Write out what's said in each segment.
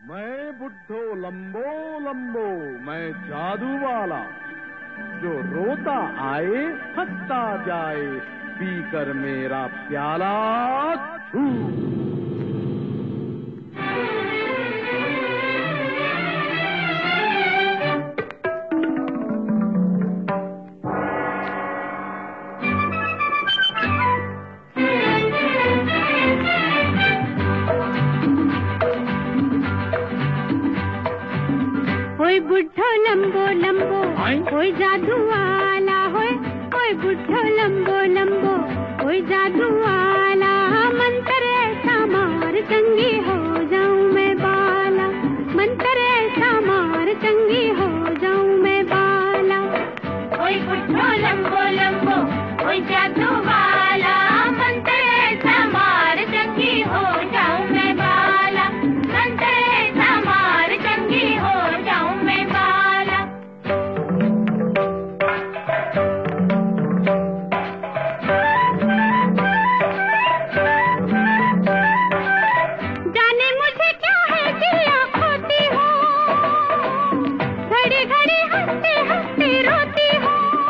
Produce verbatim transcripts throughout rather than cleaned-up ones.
मैं बुड्ढो लंबो लंबो, मैं जादू वाला, जो रोता आए हंसता जाए, पीकर मेरा प्याला छू। ओए बुड्ढो लंबो लंबो, ओए जादू वाला, होए ओए बुड्ढो लंबो लंबो, ओए जादू वाला, मंत्र ऐसा मार चंगी हो जाऊं मैं बाला, मंत्र ऐसा मार चंगी हो जाऊं मैं बाला। ओए बुड्ढो लंबो लंबो, ओए जादू वाला, मंत्र ऐसा मार चंगी हो जाऊं मैं बाला, मंत्र ऐसा मार चंगी हो जाऊं मैं बाला। जाने मुझे क्या है चिड़िया खोती हो, घड़ी घड़ी हंसती हंसती रोती हो।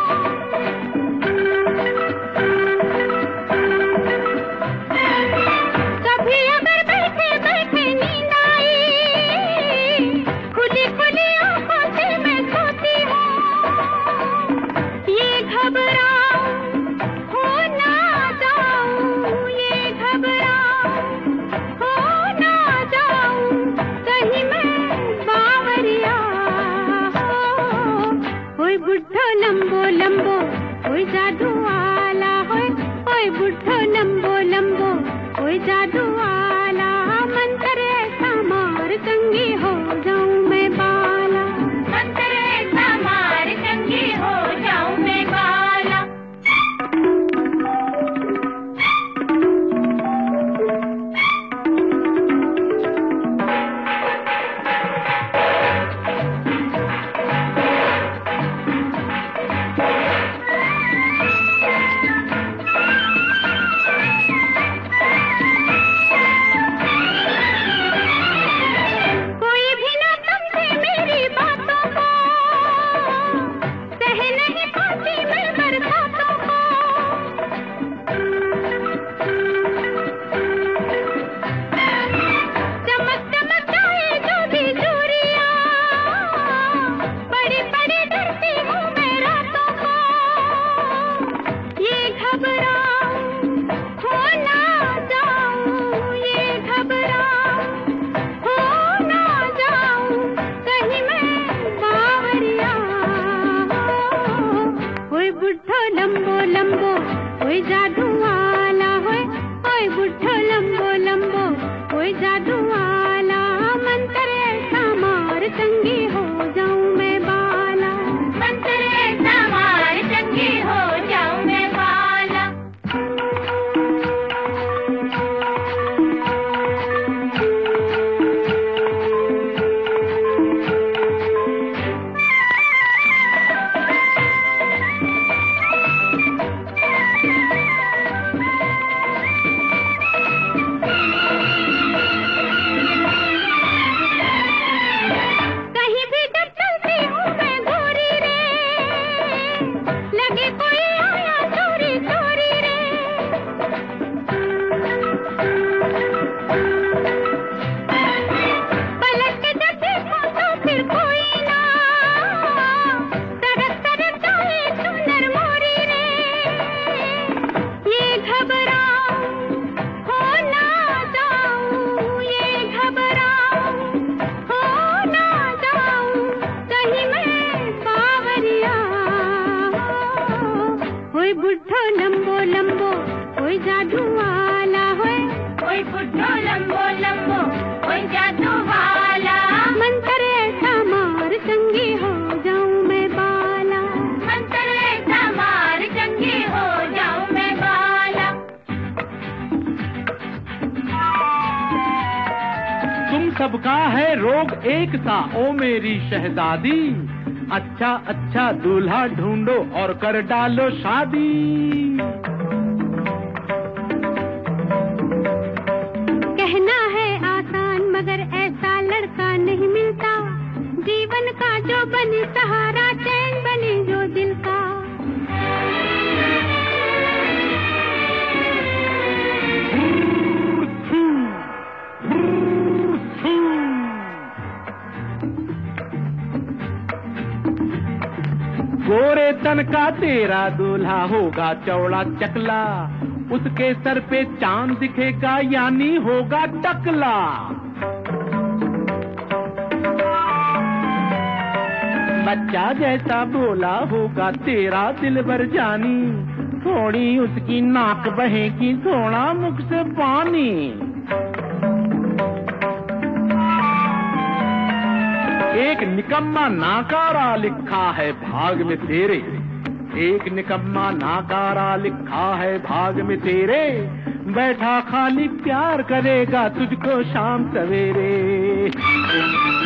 कभी अगर बैठे बैठे नींद आई, खुली खुली आंखों से मैं सोती हूँ। ये घबराऊं हो ना जाऊं, ये घबराऊं हो ना जाऊं, कहीं मैं बावरिया हो। ओए बुड्ढो लंबो लंबो, ओए जादू वाला, होए ओए बुड्ढो लंबो लंबो, ओए जादू वाला, मंत्र ऐसा मार चंगी हो जाऊं मैं बाला, मंत्र ऐसा मार चंगी हो जाऊं मैं बाला। कोई भी ना समझे मेरी बातों को, सह नहीं पाती मैं बरसातों को। चमक चमक जाए जो भी चूड़ियां, बड़ी बड़ी डरती हूँ मैं रातों को। ये घबराऊं हो ना जाऊं, ये घबराऊं हो ना जाऊं, कहीं मैं बावरिया हो। ओए बुड्ढो लंबो लंबो, ओए जादू वाला, होए ओए बुड्ढो लंबो लंबो, ओए जादू वाला, मंत्र ऐसा मार चंगी हो जाऊं मैं बाला, मंत्र ऐसा मार चंगी हो जाऊं मैं बाला। कहीं भी जब चलती हूँ मैं गोरी रे, लगे कोई आया चोरी चोरी रे। पलट के जब देखो तो फिर कोई ना, सरक सरक जाए सुंदर मोरी रे। ये घबराऊं हो ना जाऊं, ये घबराऊं हो ना जाऊं, कहीं मैं बावरिया हो। ओए बुड्ढो लंबो लंबो, ओए जादू वाला, होए ओए बुड्ढो लंबो लंबो, ओए जादू वाला, मंत्र ऐसा मार चंगी हो जाऊं मैं बाला, मंत्र ऐसा मार चंगी हो जाऊं मैं बाला। तुम सबका है रोग एक सा ओ मेरी शहजादी, अच्छा अच्छा दूल्हा ढूंढो और कर डालो शादी। कहना है आसान मगर ऐसा लड़का लगन का तेरा दूल्हा होगा चौड़ा चकला, उसके सर पे चांद दिखेगा यानी होगा टकला। बच्चा जैसा बोला होगा तेरा दिलबर जानी, थोड़ी उसकी नाक बहेगी थोड़ा मुख से पानी। एक निकम्मा नाकारा लिखा है भाग में तेरे, एक निकम्मा नाकारा लिखा है भाग में तेरे, बैठा खाली प्यार करेगा तुझको शाम सवेरे।